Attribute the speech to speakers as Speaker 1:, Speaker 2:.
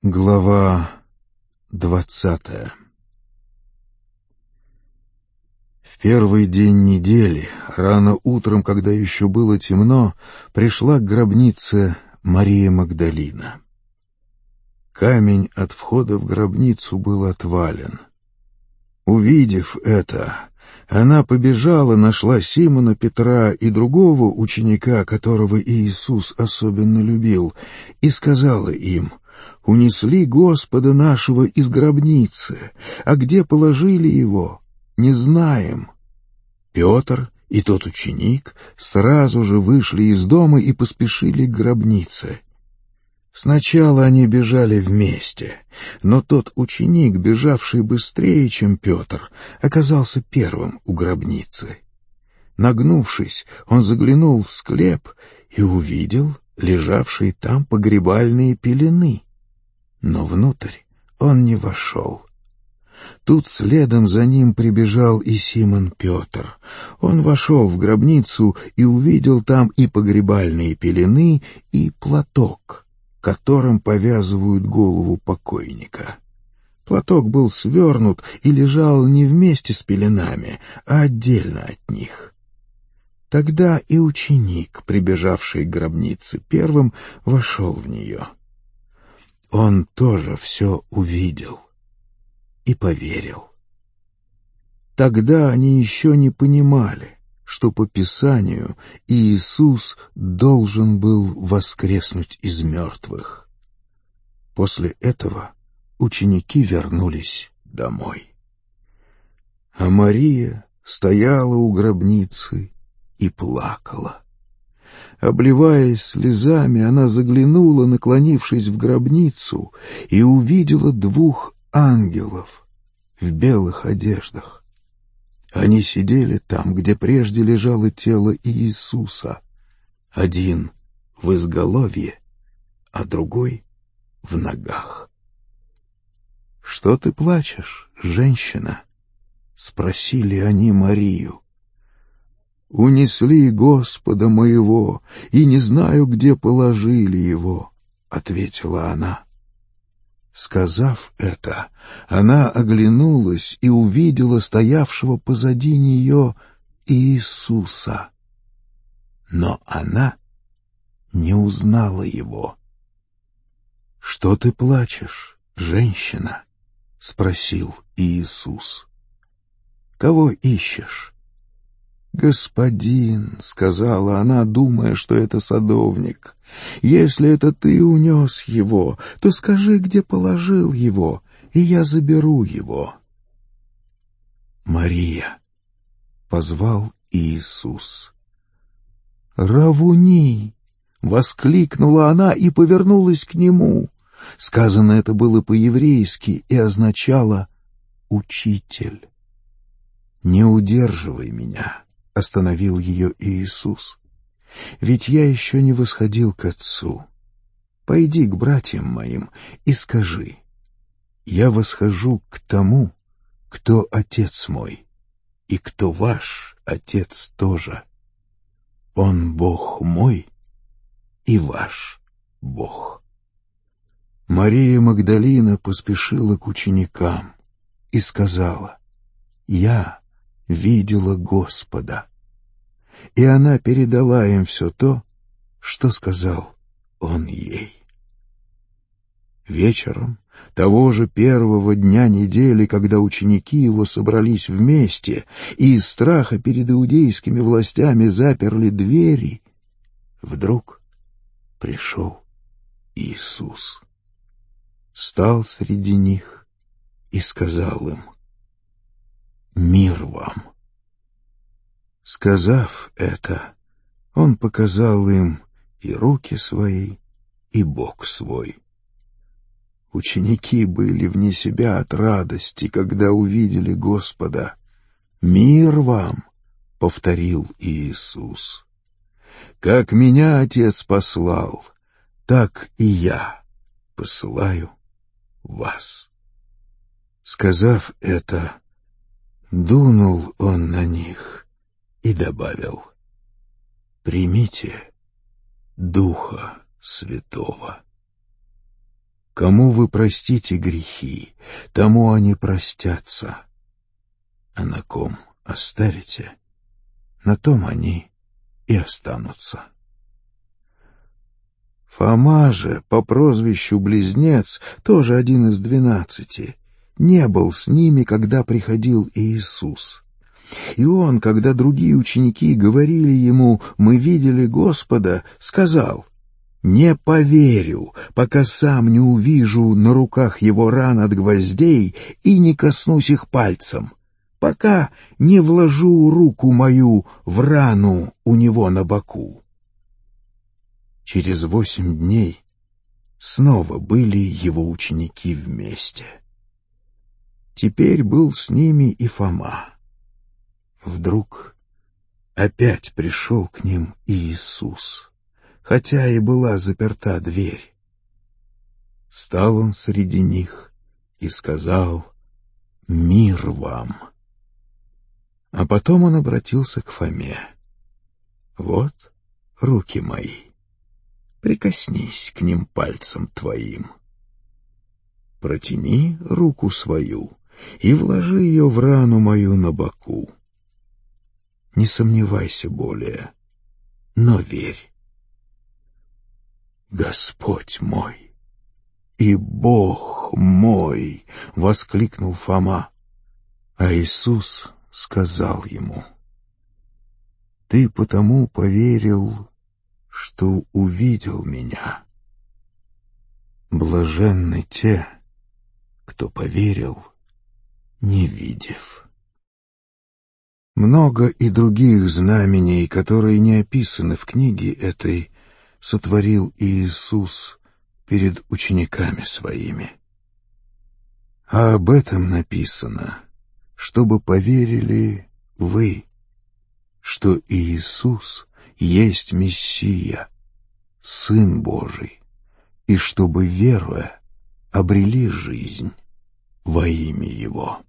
Speaker 1: Глава 20. В первый день недели, рано утром, когда еще было темно, пришла к гробнице Мария Магдалина. Камень от входа в гробницу был отвален. Увидев это, она побежала, нашла Симона Петра и другого ученика, которого Иисус особенно любил, и сказала им: «Унесли Господа нашего из гробницы, а где положили его, не знаем». Петр и тот ученик сразу же вышли из дома и поспешили к гробнице. Сначала они бежали вместе, но тот ученик, бежавший быстрее, чем Петр, оказался первым у гробницы. Нагнувшись, он заглянул в склеп и увидел лежавшие там погребальные пелены. Но внутрь он не вошел. Тут следом за ним прибежал и Симон Петр. Он вошел в гробницу и увидел там и погребальные пелены, и платок, которым повязывают голову покойника. Платок был свернут и лежал не вместе с пеленами, а отдельно от них. Тогда и ученик, прибежавший к гробнице первым, вошел в нее. Он тоже все увидел и поверил. Тогда они еще не понимали, что по Писанию Иисус должен был воскреснуть из мертвых. После этого ученики вернулись домой. А Мария стояла у гробницы и плакала. Обливаясь слезами, она заглянула, наклонившись в гробницу, и увидела двух ангелов в белых одеждах. Они сидели там, где прежде лежало тело Иисуса, один в изголовье, а другой в ногах. «Что ты плачешь, женщина?» — спросили они Марию. «Унесли Господа моего, и не знаю, где положили его», — ответила она. Сказав это, она оглянулась и увидела стоявшего позади нее Иисуса. Но она не узнала его. «Что ты плачешь, женщина?» — спросил Иисус. «Кого ищешь?» «Господин», — сказала она, думая, что это садовник, — «если это ты унес его, то скажи, где положил его, и я заберу его». «Мария», — позвал Иисус. «Равуни», — воскликнула она и повернулась к нему. Сказано это было по-еврейски и означало «учитель». «Не удерживай меня», — остановил ее Иисус, — «ведь я еще не восходил к Отцу. Пойди к братьям моим и скажи: я восхожу к тому, кто Отец мой, и кто ваш Отец тоже. Он Бог мой и ваш Бог». Мария Магдалина поспешила к ученикам и сказала: «Я видела Господа». И она передала им все то, что сказал Он ей. Вечером того же первого дня недели, когда ученики его собрались вместе и из страха перед иудейскими властями заперли двери, вдруг пришел Иисус, стал среди них и сказал им: «Мир вам». Сказав это, он показал им и руки свои, и бок свой. Ученики были вне себя от радости, когда увидели Господа. «Мир вам», — повторил Иисус. «Как меня Отец послал, так и я посылаю вас». Сказав это, дунул он на них и добавил: «Примите Духа Святого». Кому вы простите грехи, тому они простятся, а на ком оставите, на том они и останутся. Фома же, по прозвищу Близнец, тоже один из 12, не был с ними, когда приходил Иисус. И он, когда другие ученики говорили ему: «Мы видели Господа», сказал: «Не поверю, пока сам не увижу на руках его ран от гвоздей и не коснусь их пальцем, пока не вложу руку мою в рану у него на боку». Через 8 дней снова были его ученики вместе. Теперь был с ними и Фома. Вдруг опять пришел к ним Иисус, хотя и была заперта дверь. Стал он среди них и сказал: «Мир вам!» А потом он обратился к Фоме: «Вот руки мои, прикоснись к ним пальцем твоим. Протяни руку свою и вложи ее в рану мою на боку. Не сомневайся более, но верь». «Господь мой и Бог мой!» — воскликнул Фома. А Иисус сказал ему: «Ты потому поверил, что увидел меня. Блаженны те, кто поверил, не видев». Много и других знамений, которые не описаны в книге этой, сотворил Иисус перед учениками своими. А об этом написано, чтобы поверили вы, что Иисус есть Мессия, Сын Божий, и чтобы, веруя, обрели жизнь во имя Его.